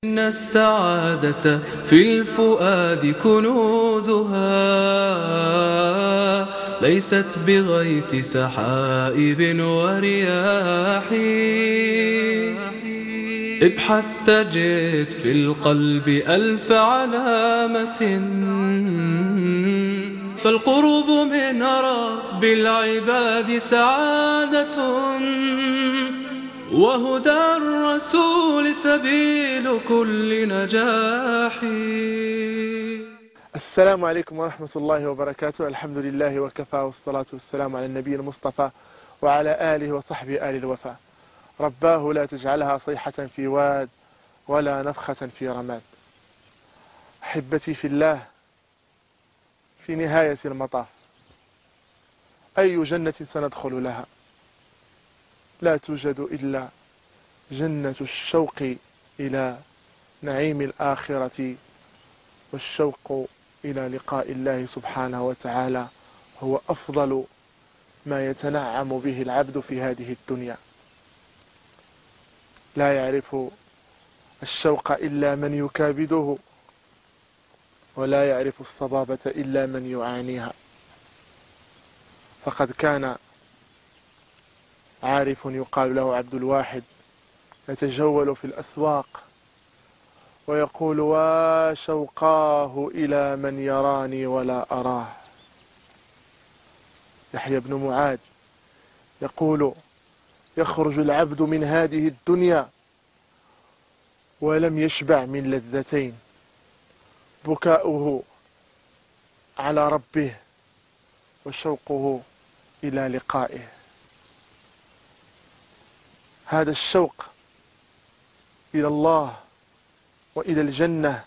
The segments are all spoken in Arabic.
إن السعادة في الفؤاد كنوزها ليست بغيث سحائب ورياح. ابحث تجد في القلب ألف علامة، فالقرب من رب العباد سعادة، وهدى الرسول سبيل كل نجاح. السلام عليكم ورحمة الله وبركاته. الحمد لله وكفى، والصلاة والسلام على النبي المصطفى وعلى آله وصحبه آل الوفا. رباه لا تجعلها صيحة في واد ولا نفخة في رماد. أحبتي في الله، في نهاية المطاف أي جنة سندخل لها؟ لا توجد إلا جنة الشوق إلى نعيم الآخرة، والشوق إلى لقاء الله سبحانه وتعالى هو أفضل ما يتنعم به العبد في هذه الدنيا. لا يعرف الشوق إلا من يكابده، ولا يعرف الصبابة إلا من يعانيها. فقد كان عارف يقال له عبد الواحد يتجول في الأسواق ويقول: وشوقاه إلى من يراني ولا أراه. يحيى بن معاذ يقول: يخرج العبد من هذه الدنيا ولم يشبع من لذتين: بكاؤه على ربه، وشوقه إلى لقائه. هذا الشوق إلى الله وإلى الجنة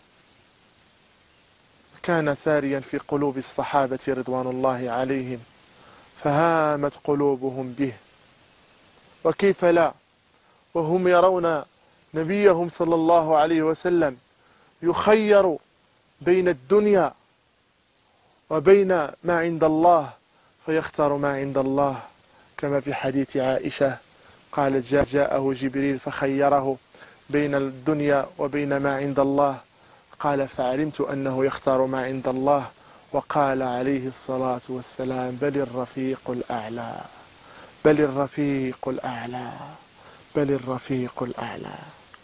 كان ساريا في قلوب الصحابة رضوان الله عليهم، فهامت قلوبهم به. وكيف لا وهم يرون نبيهم صلى الله عليه وسلم يخير بين الدنيا وبين ما عند الله، فيختار ما عند الله، كما في حديث عائشة قالت: جاءه جبريل فخيره بين الدنيا وبين ما عند الله، قال: فعلمت أنه يختار ما عند الله. وقال عليه الصلاة والسلام: بل الرفيق الأعلى، بل الرفيق الأعلى، بل الرفيق الأعلى.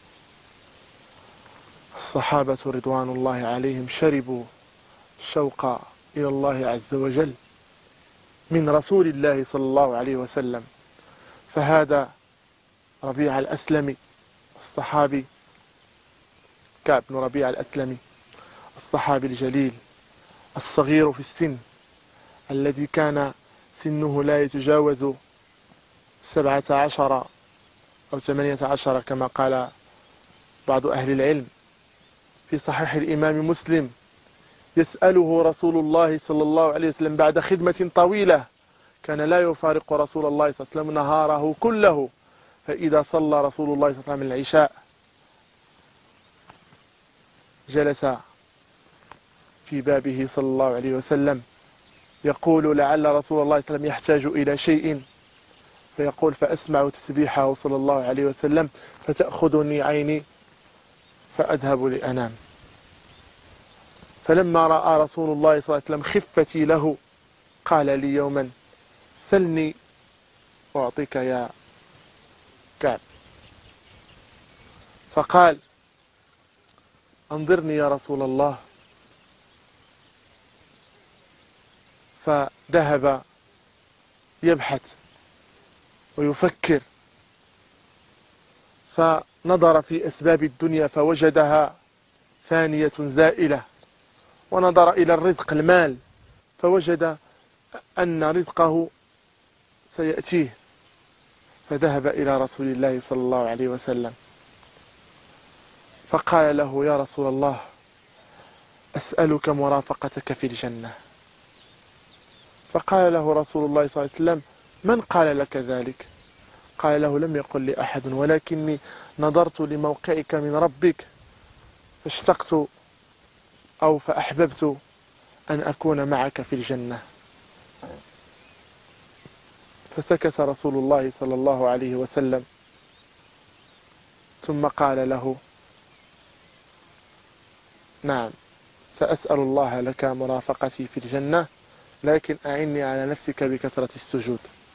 الصحابة رضوان الله عليهم شربوا الشوق إلى الله عز وجل من رسول الله صلى الله عليه وسلم. فهذا ربيع الأسلمي الصحابي، كعب بن ربيع الأسلمي الصحابي الجليل الصغير في السن، الذي كان سنه لا يتجاوز 17 أو 18 كما قال بعض أهل العلم. في صحيح الإمام مسلم يسأله رسول الله صلى الله عليه وسلم بعد خدمة طويلة، كان لا يفارق رسول الله صلى الله عليه وسلم نهاره كله، فإذا صلى رسول الله صلى الله عليه وسلم العشاء جلس في بابه صلى الله عليه وسلم يقول: لعل رسول الله صلى الله عليه وسلم يحتاج إلى شيء، فيقول: فأسمع تسبيحه صلى الله عليه وسلم فتأخذني عيني فأذهب لأنام. فلما رأى رسول الله صلى الله عليه وسلم خفتي له قال لي يوما: سلني أعطيك يا كعب. فقال: أنظرني يا رسول الله. فذهب يبحث ويفكر، فنظر في أسباب الدنيا فوجدها فانية زائلة، ونظر إلى الرزق المال فوجد أن رزقه سيأتيه، فذهب إلى رسول الله صلى الله عليه وسلم فقال له: يا رسول الله، أسألك مرافقتك في الجنة. فقال له رسول الله صلى الله عليه وسلم: من قال لك ذلك؟ قال له: لم يقل لي أحد، ولكني نظرت لموقعك من ربك فاشتقت أو فأحببت أن أكون معك في الجنة. فسكت رسول الله صلى الله عليه وسلم، ثم قال له: نعم سأسأل الله لك مرافقتي في الجنة، لكن أعني على نفسك بكثرة السجود.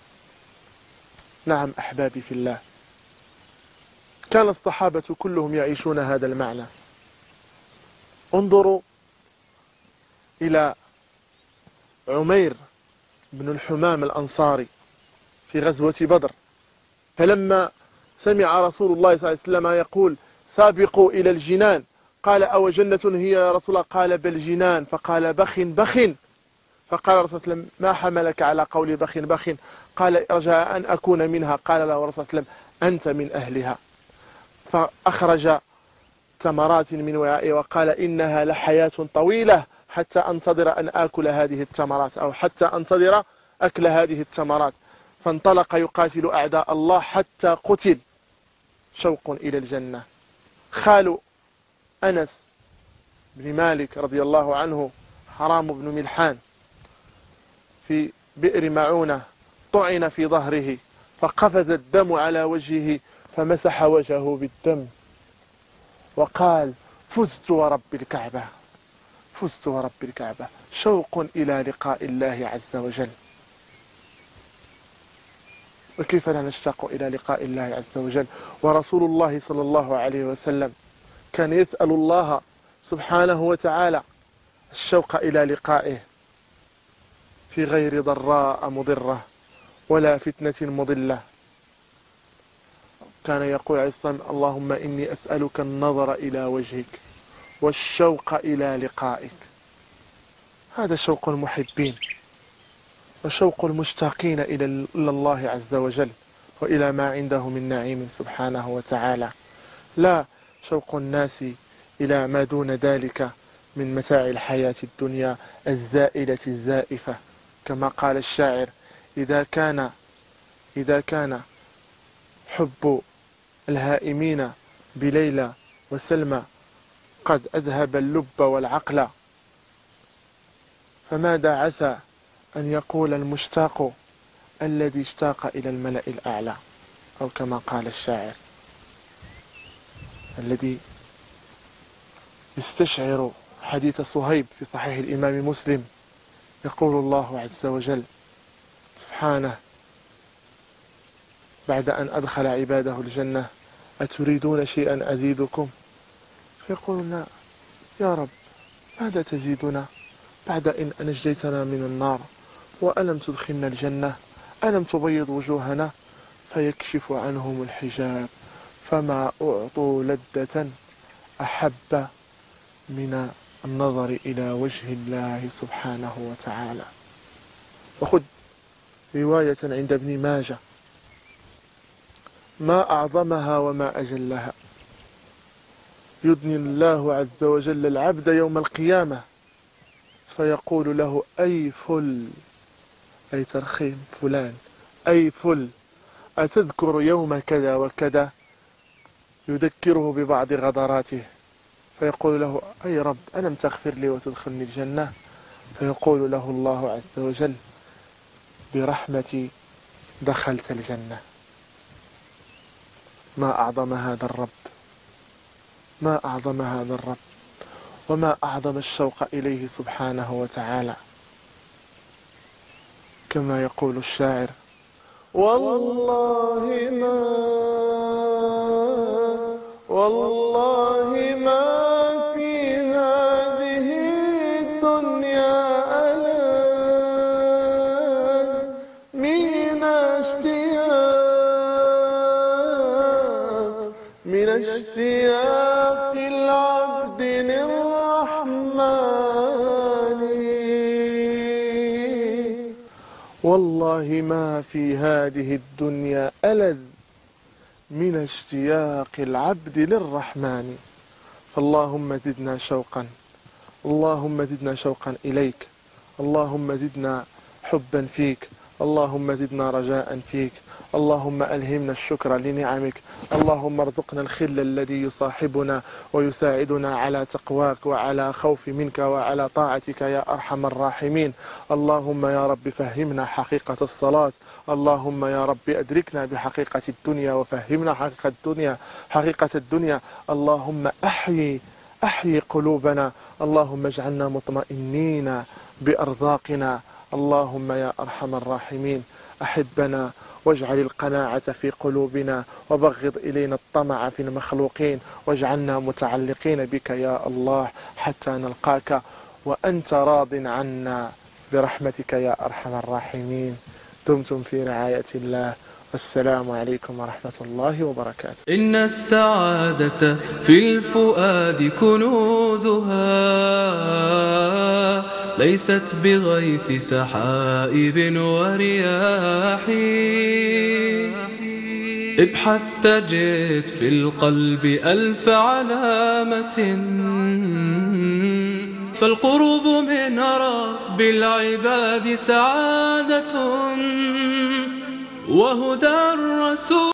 نعم أحبابي في الله، كان الصحابة كلهم يعيشون هذا المعنى. انظروا إلى عمير بن الحمام الأنصاري في غزوة بدر، فلما سمع رسول الله صلى الله عليه وسلم يقول سابقوا إلى الجنان، قال أو جنة هي يا رسول الله؟ قال بل جنان. فقال بخ بخ. فقال رسول الله وسلم ما حملك على قول بخ بخ؟ قال رجاء أن أكون منها. قال له رسول الله وسلم أنت من أهلها. فأخرج تمرات من وعائه وقال إنها لحياة طويلة حتى أنتظر أن آكل هذه التمرات، أو حتى أنتظر أكل هذه التمرات. فانطلق يقاتل أعداء الله حتى قتل. شوق إلى الجنة. خال أنس بن مالك رضي الله عنه حرام بن ملحان في بئر معونة طعن في ظهره فقفز الدم على وجهه فمسح وجهه بالدم وقال فزت ورب الكعبة، فزت ورب الكعبة. شوق إلى لقاء الله عز وجل. وكيف لا نشتاق إلى لقاء الله عز وجل؟ ورسول الله صلى الله عليه وسلم كان يسأل الله سبحانه وتعالى الشوق إلى لقائه في غير ضراء مضرة ولا فتنة مضلة. كان يقول عليه الصلاة والسلام اللهم إني أسألك النظر إلى وجهك والشوق إلى لقائك. هذا شوق المحبين وشوق المشتاقين إلى الله عز وجل وإلى ما عنده من نعيم سبحانه وتعالى، لا شوق الناس إلى ما دون ذلك من متاع الحياة الدنيا الزائلة الزائفة. كما قال الشاعر إذا كان حب الهائمين بليلى وسلمى قد أذهب اللب والعقل، فماذا عسى أن يقول المشتاق الذي اشتاق إلى الملأ الأعلى، أو كما قال الشاعر الذي يستشعر حديث صهيب في صحيح الإمام مسلم. يقول الله عز وجل سبحانه بعد أن أدخل عباده الجنة أتريدون شيئا أزيدكم؟ فيقولون يا رب ماذا تزيدنا بعد إن أنجيتنا من النار وألم تدخلنا الجنة، ألم تبيض وجوهنا؟ فيكشف عنهم الحجاب فما أعطوا لذة أحب من النظر إلى وجه الله سبحانه وتعالى. وخذ رواية عند ابن ماجه ما أعظمها وما أجلها. يدني الله عز وجل العبد يوم القيامة فيقول له أي فل، أي ترخيم فلان، أي فل أتذكر يوم كذا وكذا؟ يذكره ببعض غدراته فيقول له أي رب ألم تغفر لي وتدخلني الجنة؟ فيقول له الله عز وجل برحمتي دخلت الجنة. ما أعظم هذا الرب، ما أعظم هذا الرب، وما أعظم الشوق إليه سبحانه وتعالى. كما يقول الشاعر والله ما في هذه الدنيا ألذ من اشتياق العبد للرحمن. والله ما في هذه الدنيا ألذ من اشتياق العبد للرحمن. فاللهم زدنا شوقا، اللهم زدنا شوقا إليك، اللهم زدنا حبا فيك، اللهم زدنا رجاء فيك، اللهم ألهمنا الشكر لنعمك، اللهم ارزقنا الخل الذي يصاحبنا ويساعدنا على تقواك وعلى خوف منك وعلى طاعتك يا أرحم الراحمين. اللهم يا رب فهمنا حقيقة الصلاة، اللهم يا رب أدركنا بحقيقة الدنيا وفهمنا حقيقة الدنيا، اللهم أحيي قلوبنا، اللهم اجعلنا مطمئنين بأرزاقنا، اللهم يا أرحم الراحمين أحبنا واجعل القناعة في قلوبنا وبغض إلينا الطمع في المخلوقين، واجعلنا متعلقين بك يا الله حتى نلقاك وأنت راض عنا برحمتك يا أرحم الراحمين. دمتم في رعاية الله، والسلام عليكم ورحمة الله وبركاته. إن السعادة في الفؤاد كنوزها، ليست بغيث سحائب ورياح. ابحث تجد في القلب ألف علامة، فالقرب من رب العباد سعادة، وهدى الرسول